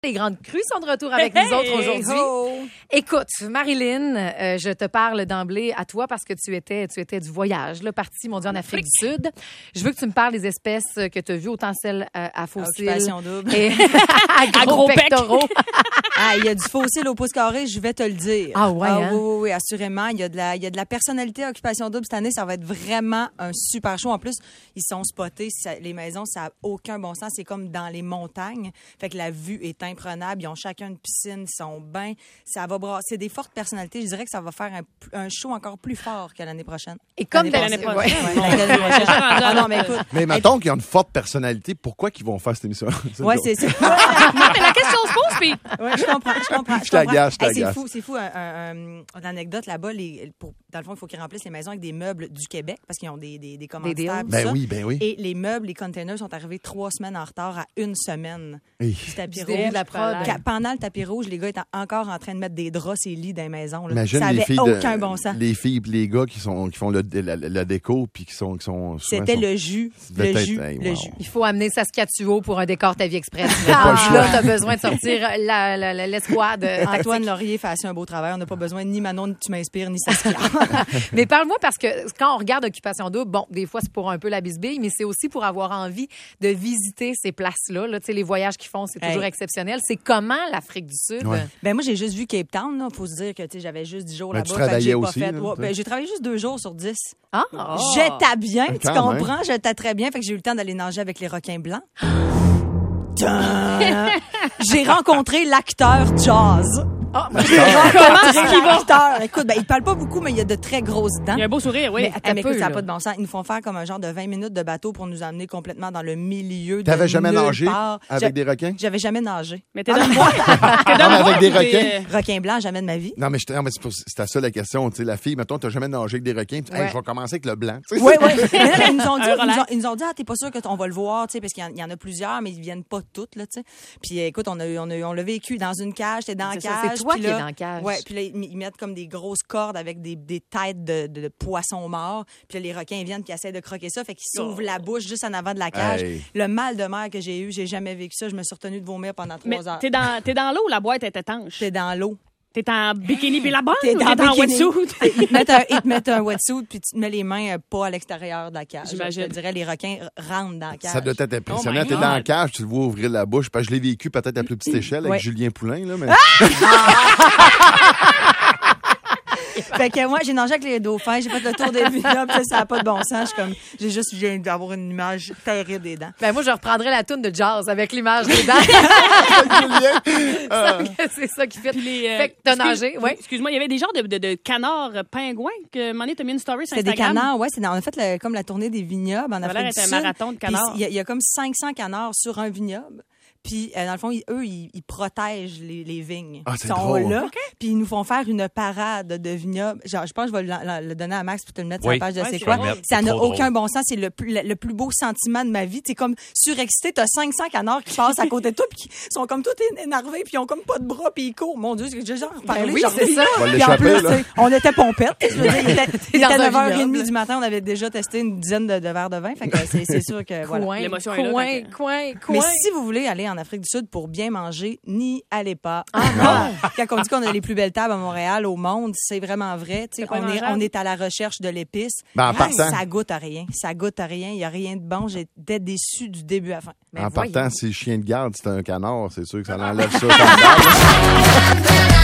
Les Grandes Crues sont de retour avec nous autres aujourd'hui. Écoute, Marilyn, je te parle d'emblée à toi parce que tu étais du voyage, là, partie, mon Dieu, en Afrique du Sud. Je veux que tu me parles des espèces que tu as vues, autant celles à fossiles Occupation double. et à gros pectoraux. Il y a du fossile au pouce carré, je vais te le dire. Ah ouais, hein? Oui, assurément. Il y a de la personnalité à Occupation double cette année. Ça va être vraiment un super show. En plus, ils sont spotés. Les maisons, ça n'a aucun bon sens. C'est comme dans les montagnes. Fait que la vue est imprenable. Ils ont chacun une piscine. Ils sont bien. Ça va brasser. C'est des fortes personnalités. Je dirais que ça va faire un show encore plus fort que l'année prochaine. Et comme l'année prochaine. L'année prochaine. Ah non, mais écoute. Mais mettons qu'ils ont une forte personnalité, pourquoi qu'ils vont faire cette émission? Ouais, c'est Non, mais la question se pose, puis Ouais, je comprends. Je t'agace. C'est fou. Une anecdote là-bas, dans le fond, il faut qu'ils remplissent les maisons avec des meubles du Québec parce qu'ils ont des commanditaires. deals. Ben oui. Et les meubles, les containers sont arrivés 3 semaines en retard à 1 semaine. Hey. Du tapis Du début rouge. de la prod. Pendant le tapis rouge, les gars étaient encore en train de mettre des draps et lits dans les maisons. Là. Imagine Ça les avait filles aucun bon sens. les filles et les gars qui font la déco puis qui sont C'était le jus. devait Le être- jus. hey, Le wow. jus. Il faut amener Saskatchewan pour un décor Ta Vie Express. pas le choix. Là, t'as besoin de sortir l'escouade. Antoine Laurier fait assez un beau travail. On n'a pas besoin ni Manon, Tu m'inspires, ni Saskia. Mais parle-moi parce que quand on regarde Occupation double, bon, des fois c'est pour un peu la bisbille, mais c'est aussi pour avoir envie de visiter ces places-là. Là, tu sais, les voyages qu'ils font, c'est toujours exceptionnel. C'est comment l'Afrique du Sud? Ouais. Ben moi, j'ai juste vu Cape Town. Il faut se dire que j'avais juste 10 jours Ben, là-bas. tu Fait que travaillais j'ai pas aussi, fait. là, Ouais, tu ben, j'ai travaillé juste 2 jours sur 10. Ah! J'étais bien, tu Quand même. comprends? J'étais très bien. Fait que j'ai eu le temps d'aller nager avec les requins blancs. J'ai rencontré l'acteur Jaws. J'ai rencontré l'acteur. Écoute, il parle pas beaucoup, mais il a de très grosses dents. il y a un beau sourire, oui. Mais attends, mais écoute, peu, ça n'a là. pas de bon sens. Ils nous font faire comme un genre de 20 minutes de bateau pour nous amener complètement dans le milieu de T'avais jamais nulle nagé part. avec des requins? J'avais jamais nagé. Mais t'es dans le bois. T'es dans Non, mais le bois avec des ou t'es, requins. Requin blanc, jamais de ma vie. Non, mais c'était ça la question. Tu sais, la fille, mettons, t'as jamais nagé avec des requins. Hey, Ouais. je vais commencer avec le blanc. Tu sais, Oui. Mais là, ils nous ont dit, Un relax. ils nous ont dit, t'es pas sûr qu'on va le voir, tu sais, parce qu'il y en a plusieurs, mais ils viennent pas toutes, là, tu sais. Puis écoute, on l'a vécu dans une cage, t'es dans la C'est ça, cage. c'est toi puis qui es là- dans la cage. Ouais, puis là, ils mettent comme des grosses cordes avec des têtes de poissons morts. Puis là, les requins ils viennent puis ils essaient de croquer ça, fait qu'ils s'ouvrent la bouche juste en avant de la cage. Hey. Le mal de mer que j'ai eu, j'ai jamais vécu ça. Je me suis retenue de vomir pendant 3 Mais heures. t'es dans l'eau, la boîte est étanche. T'es dans l'eau. T'es en bikini billabong T'es ou dans t'es en bikini. wetsuit? Ils te mettent un wetsuit puis tu te mets les mains pas à l'extérieur de la cage. J'imagine. Je te dirais, les requins rentrent dans la cage. Ça doit être impressionnant. Oh my T'es dans la God. cage, tu le vois ouvrir la bouche. Parce que je l'ai vécu peut-être à plus petite échelle avec Ouais. Julien Poulain. Là, mais... Fait que moi, j'ai nagé avec les dauphins, j'ai fait le tour des vignobles, ça n'a pas de bon sens. J'ai juste viens d'avoir une image terrible des dents. Ben moi, je reprendrais la toune de Jazz avec l'image des dents. C'est ça qui fait. Fait que t'as nagé, oui. Excuse-moi, il y avait des genres de canards pingouins que un moment donné, t'as mis une story sur C'est des Instagram. canards, ouais. On a fait comme la tournée des vignobles en Ça a l'air Afrique du d'être Sud. un marathon de Puis canards. Il y a comme 500 canards sur un vignoble. Puis, dans le fond, eux, ils protègent les vignes. Ah, c'est Ils sont drôle. là. Puis, ils nous font faire une parade de vignobles. Genre, je pense que je vais le donner à Max pour te le mettre sur Oui. la page de Ouais, C'est je quoi. vais le mettre. Ça C'est n'a trop aucun drôle. bon sens. C'est le plus beau sentiment de ma vie. Tu es comme surexcité. T'as 500 canards qui passent à côté de toi puis qui sont comme tout énervés puis ils ont comme pas de bras puis ils courent. Mon Dieu, j'ai genre parlé. oui, genre, c'est ça. On va Puis en l'échapper, plus, là. tu sais, on était pompettes. Je veux dire, il était dans un 9h30 vignoble. du matin. On avait déjà testé une dizaine de verres de vin. Fait que c'est sûr que, voilà. Coin, L'émotion est là, coin, quand coin. Mais si vous voulez aller en Afrique du Sud pour bien manger, n'y allez pas. Ah non! Quand on dit qu'on a les plus belles tables à Montréal, au monde, c'est vraiment vrai. Tu sais, C'est pas on est mangeable. à la recherche de l'épice. Ben, en partant- Ça goûte à rien. Ça goûte à rien. Il n'y a rien de bon. J'étais déçue du début à la fin. Ben En voyons. partant, si le chien de garde, c'est un canard, c'est sûr que ça l'enlève ça.